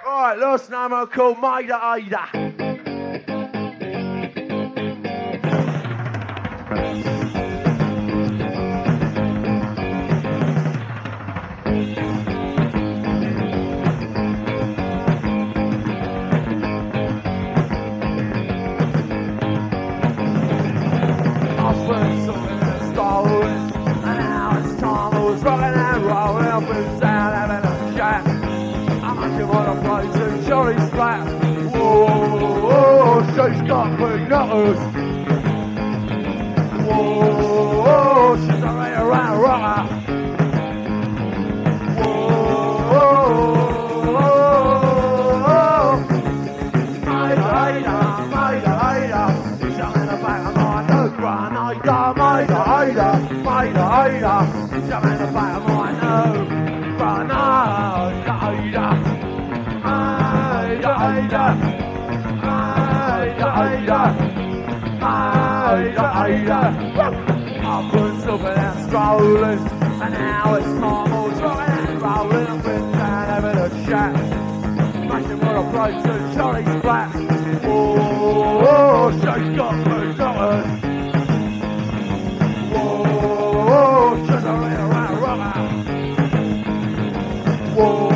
Alright, last name I called Maida Ada. Charlie's flat. Whoa, she's got big nutters. Whoa, she's a right around rocker. Whoa, Maida, she's in the back of my nose. Maida, she's in the back of my nose. I've been slipping and strolling, and now it's time all trying and rolling. I've been down having a chat, smashing with a place to Charlie's flat. Whoa, she's got big nutters. Whoa, she's a right around rocker. Whoa.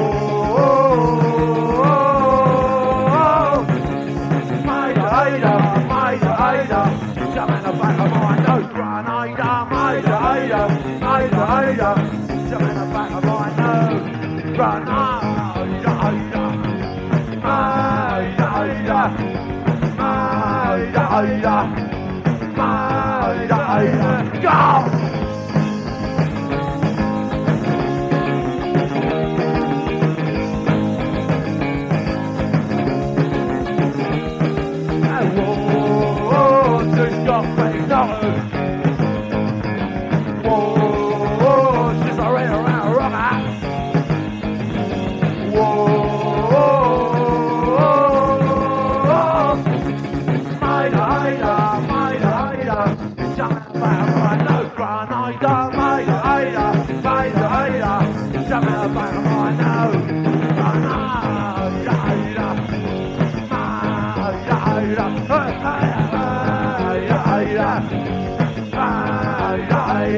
Jump in the back of my nose, run, go! Whoa, she's got big nutters.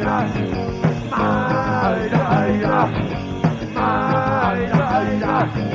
Maida.